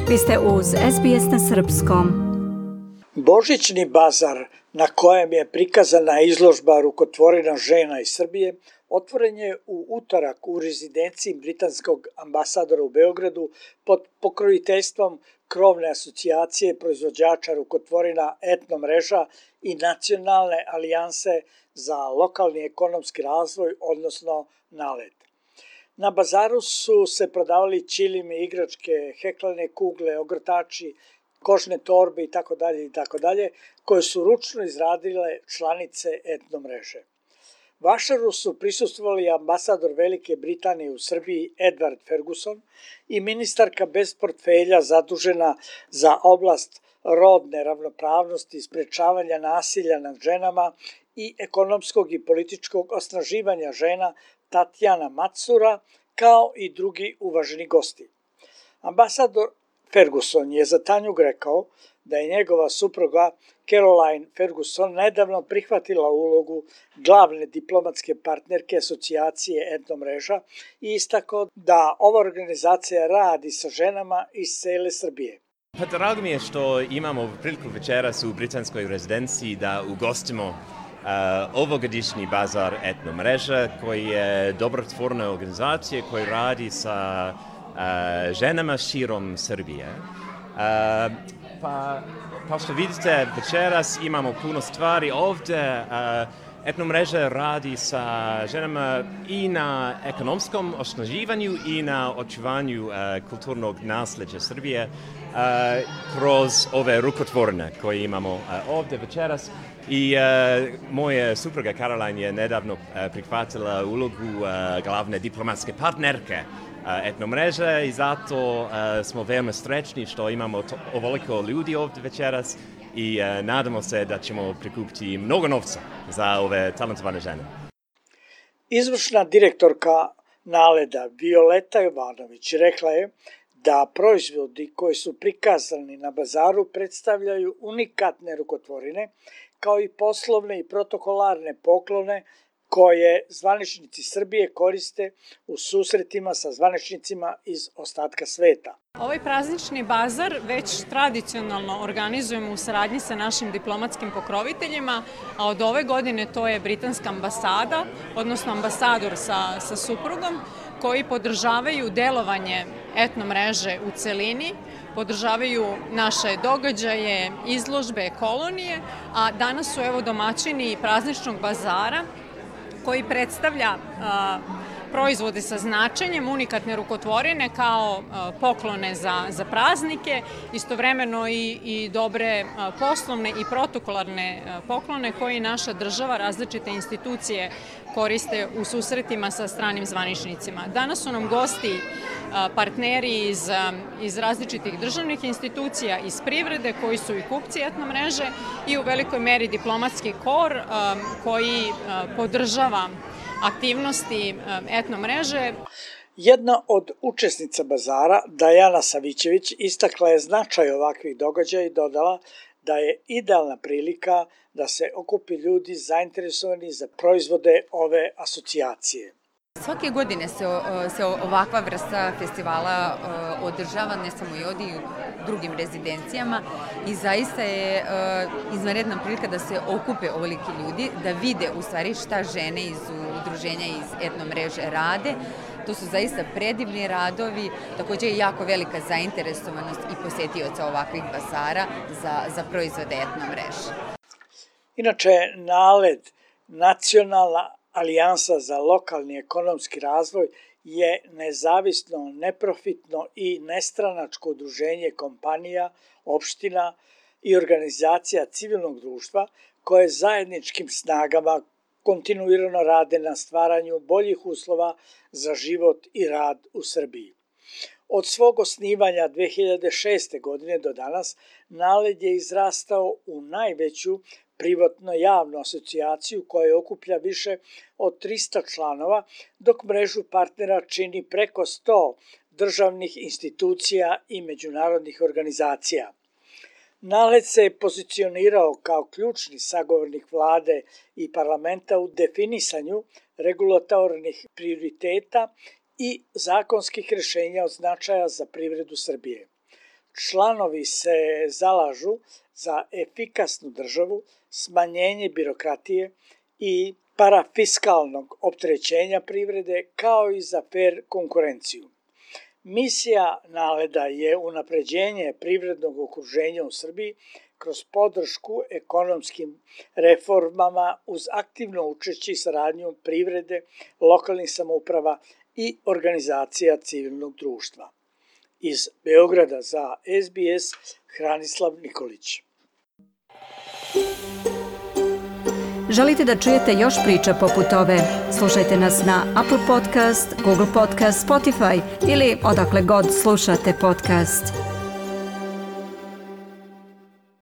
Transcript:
Vi ste uz SBS na srpskom. Božićni bazar na kojem je prikazana izložba rukotvorina žena iz Srbije otvoren je u utorak u rezidenciji britanskog ambasadora u Beogradu pod pokroviteljstvom krovne asocijacije proizvođača rukotvorina Etnomreža i Nacionalne alijanse za lokalni ekonomski razvoj, odnosno NALED. Na bazaru su se prodavali ćilimi, igračke, heklane kugle, ogrtači, kožne torbe itd., koje su ručno izradile članice Etnomreže. Vašaru su prisustvovali ambasador Velike Britanije u Srbiji Edward Ferguson i ministarka bez portfelja zadužena za oblast rodne ravnopravnosti, sprečavanja nasilja nad ženama i ekonomskog i političkog osnaživanja žena Tatjana Macura, kao i drugi uvaženi gosti. Ambasador Ferguson je za Tanjug rekao da je njegova supruga Caroline Ferguson nedavno prihvatila ulogu glavne diplomatske partnerke asocijacije Etnomreža i istakao da ova organizacija radi sa ženama iz cele Srbije. Pa drago mi je što imamo priliku večeras u britanskoj rezidenciji da ugostimo ovogodišnji bazar Etnomreža, koji je dobrotvorna organizacija koja radi sa ženama širom Srbije. Pa što vidite, večeras imamo puno stvari ovdje. Etnomreža radi sa ženama i na ekonomskom osnaživanju i na očuvanju kulturnog nasljeđa Srbije kroz ove rukotvorine koje imamo ovdje večeras. I moja supruga Caroline je nedavno prihvatila ulogu glavne diplomatske partnerke Etnomreže i zato smo veoma srećni što imamo ovoliko ljudi ovdje večeras i nadamo se da ćemo prikupiti mnogo novca za ove talentovane žene. Izvršna direktorka NALED-a Violeta Jovanović rekla je da proizvodi koji su prikazani na bazaru predstavljaju unikatne rukotvorine, kao i poslovne i protokolarne poklone koje zvaničnici Srbije koriste u susretima sa zvaničnicima iz ostatka sveta. Ovaj praznični bazar već tradicionalno organizujemo u saradnji sa našim diplomatskim pokroviteljima, a od ove godine to je britanska ambasada, odnosno ambasador sa suprugom, koji podržavaju delovanje Etnomreže u celini, podržavaju naše događaje, izložbe, kolonije, a danas su domaćini prazničnog bazara koji predstavlja proizvode sa značenjem, unikatne rukotvorine kao poklone za praznike, istovremeno i dobre poslovne i protokolarne poklone koje naša država, različite institucije koriste u susretima sa stranim zvaničnicima. Danas su nam gosti partneri iz različitih državnih institucija, iz privrede, koji su i kupci Etnomreže i u velikoj meri diplomatski kor koji podržava aktivnosti Etnomreže. Jedna od učesnica bazara, Dajana Savićević, istakla je značaj ovakvih događaja i dodala da je idealna prilika da se okupi ljudi zainteresovani za proizvode ove asocijacije. Svake godine se ovakva vrsta festivala održava, ne samo i ovdje i u drugim rezidencijama, i zaista je izvanredna prilika da se okupe ovoliki ljudi, da vide u stvari šta žene iz udruženja iz Etnomreže rade. To su zaista predivni radovi, također je jako velika zainteresovanost i posetioca ovakvih bazara za proizvode Etnomreže. Inače, NALED, Nacionalna alijansa za lokalni ekonomski razvoj, je nezavisno, neprofitno i nestranačko udruženje kompanija, opština i organizacija civilnog društva koje zajedničkim snagama kontinuirano rade na stvaranju boljih uslova za život i rad u Srbiji. Od svog osnivanja 2006. godine do danas, NALED je izrastao u najveću privatno-javnu asocijaciju koja okuplja više od 300 članova, dok mrežu partnera čini preko 100 državnih institucija i međunarodnih organizacija. NALED se pozicionirao kao ključni sagovornik vlade i parlamenta u definisanju regulatornih prioriteta i zakonskih rešenja od značaja za privredu Srbije. Članovi se zalažu za efikasnu državu, smanjenje birokratije i parafiskalnog opterećenja privrede, kao i za fer konkurenciju. Misija NALED-a je unapređenje privrednog okruženja u Srbiji kroz podršku ekonomskim reformama uz aktivno učešće i saradnju privrede, lokalnih samouprava i organizacija civilnog društva. Iz Beograda za SBS, Hranislav Nikolić. Želite da čujete još priča poput ove? Slušajte nas na Apple Podcast, Google Podcast, Spotify ili odakle god slušate podcast.